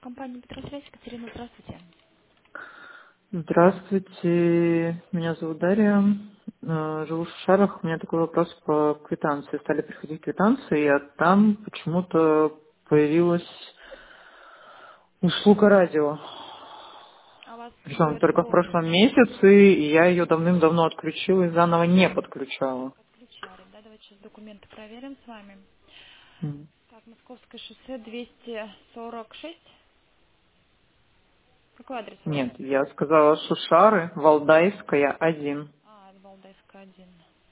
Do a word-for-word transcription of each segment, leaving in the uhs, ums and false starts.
Компания Петросвязь, Екатерина, здравствуйте. Здравствуйте, меня зовут Дарья. Э, Живу в Шарах. У меня такой вопрос по квитанции. Стали приходить квитанции, а там почему-то появилась услуга радио. А вас Причем э, только в что прошлом месяце, и я ее давным-давно отключила и заново не подключала. подключали? Да, давайте сейчас документы проверим с вами. М. Так, Московское шоссе двести сорок шесть. Какой адрес у вас? Нет, я сказала Шушары, Валдайская, один. А, Валдайская, один.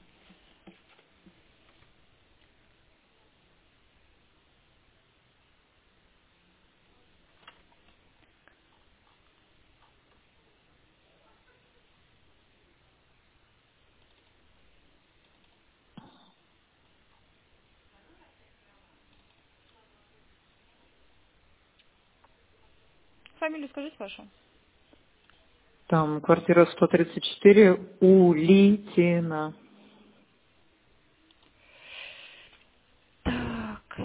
Фамилию скажите вашу. Там квартира сто тридцать четыре у Литина. Так,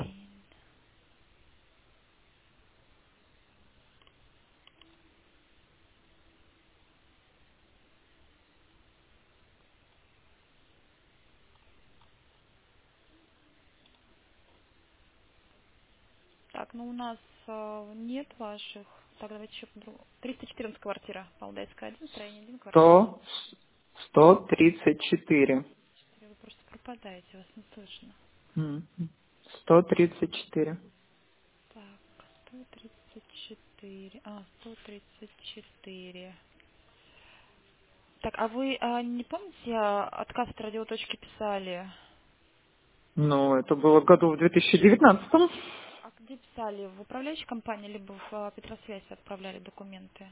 так, ну у нас э, нет ваших. Так, давайте еще по-другому. триста четырнадцать квартира. Валдайская, один, строение один, квартира. Сто, сто тридцать четыре. Вы просто пропадаете, вас не слышно. М. сто тридцать четыре. Так, сто тридцать четыре. А, сто тридцать четыре. Так, а вы а, не помните, а, отказ от радиоточки писали? Ну, это было году в две тысячи девятнадцатом. А где писали? В управляющей компании, либо в а, Петросвязь отправляли документы?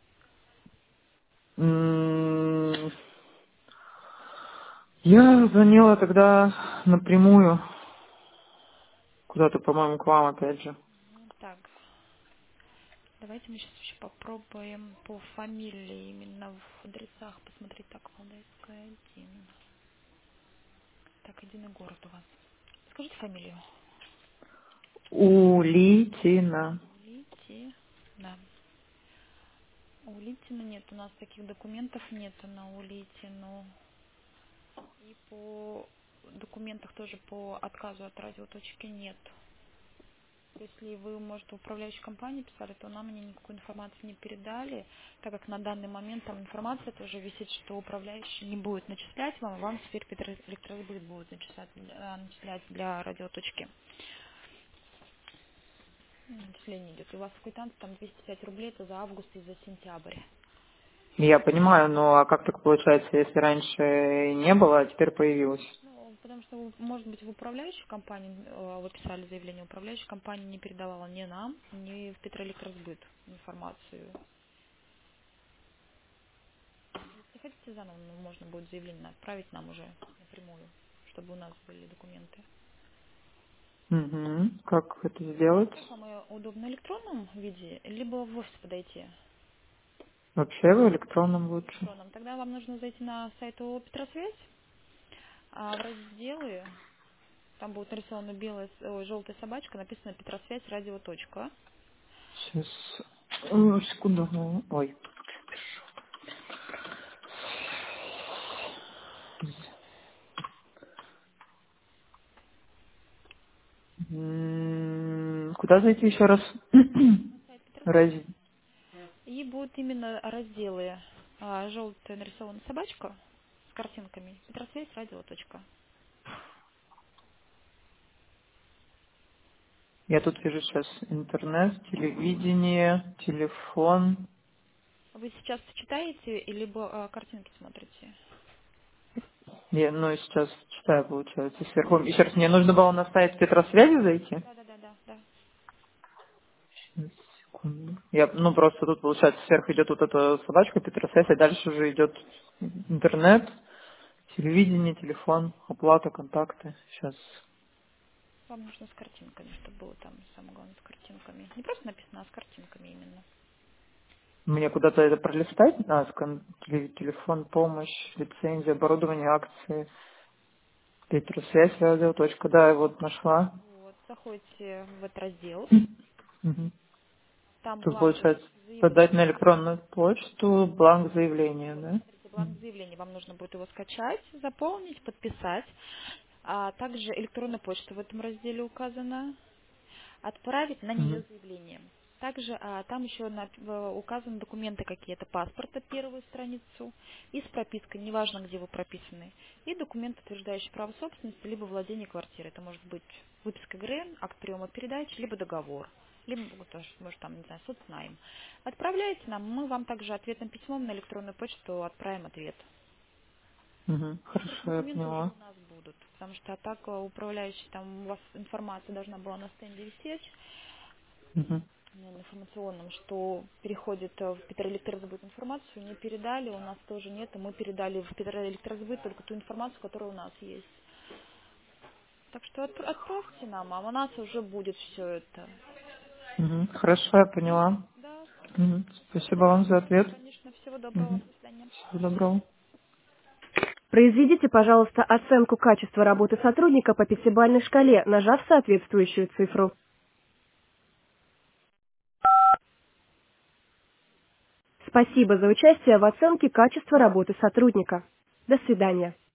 М, Я звонила тогда напрямую, куда-то, по-моему, к вам опять же. Ну, так, давайте мы сейчас еще попробуем по фамилии именно в адресах посмотреть. Так, Валдайская, один. Так, один и город у вас. Скажите фамилию. У Литина. Улити. Да. У Улитина нет, у нас таких документов нет на Улитину. И по документах тоже по отказу от радиоточки нет. Если вы, может, в управляющей компании писали, то нам они никакой информации не передали, так как на данный момент там информация тоже висит, что управляющий не будет начислять вам, а вам теперь Петроэлектросбыт будет начислять, э, начислять для радиоточки. Начисление идет. И у вас в квитанции там двести пять рублей, это за август и за сентябрь. Я понимаю, но а как так получается, если раньше не было, а теперь появилось? Ну, потому что, вы, может быть, в управляющей компании, э, вы писали заявление, управляющая компания не передавала ни нам, ни в Петроэлектросбыт информацию. Если хотите заново, ну, можно будет заявление отправить нам уже напрямую, чтобы у нас были документы. Угу. Как это сделать? Как вам э, удобно в электронном виде, либо в офис подойти? Вообще в электронном В лучше. электронном. Тогда вам нужно зайти на сайт ООО «Петросвязь», а в разделы, там будет нарисована белая, с- ой, желтая собачка, написано «Петросвязь радио. Точка». Сейчас. М, Секунду. Ой. М, Куда зайти еще раз? На сайт «Петросвязь». Раз... И будут именно разделы. А, желтая нарисована собачка с картинками. Петросвязь радио. Точка. Я тут вижу сейчас интернет, телевидение, телефон. Вы сейчас читаете, и либо а, картинки смотрите? Я, ну, и сейчас читаю, получается, сверху. Еще раз, мне нужно было на сайт Петросвязи зайти? Да, да, да, да, да. Сейчас, секунду. Я, ну, просто тут, получается, сверху идет вот эта собачка Петросвязь, а дальше уже идет интернет, телевидение, телефон, оплата, контакты. Сейчас. Вам нужно с картинками, чтобы было там самое главное с картинками. Не просто написано, а с картинками именно. Мне куда-то это пролистать? А, скан- теле- телефон, помощь, лицензия, оборудование, акции, Петросвязь, радио, точка. Да, вот нашла. Вот, заходите в этот раздел. Мгм. там Тут бланк получается заявления. подать на электронную почту бланк заявления, Вот, да? смотрите, бланк заявления. Вам нужно будет его скачать, заполнить, подписать. А также электронная почта в этом разделе указана. Отправить на нее Мгм. заявление. Также а, там еще на- в- указаны документы какие-то, паспорта, первую страницу, и с пропиской, неважно, где вы прописаны, и документ, утверждающий право собственности, либо владение квартирой. Это может быть выписка ГРН, акт приема передачи, либо договор, либо, вот тоже, может, там, не знаю, соцнайм. Отправляйте нам, мы вам также ответным письмом на электронную почту отправим ответ. Мгм. Эти Хорошо, я документы уже поняла. у нас будут, потому что а так э, управляющий, там у вас информация должна была на стенде висеть, Мгм. ну, информационном, что переходит э, в Петроэлектросбыт информацию, не передали, у нас тоже нет, и мы передали в Петроэлектросбыт только ту информацию, которая у нас есть. Так что отп- отправьте нам, а у нас уже будет все это. Мгм. Хорошо, я поняла. Да, Мгм. Спасибо да, вам за ответ. конечно, всего доброго, Мгм. до свидания. Всего доброго. Произведите, пожалуйста, оценку качества работы сотрудника по пятибалльной шкале, нажав соответствующую цифру. Спасибо за участие в оценке качества работы сотрудника. До свидания.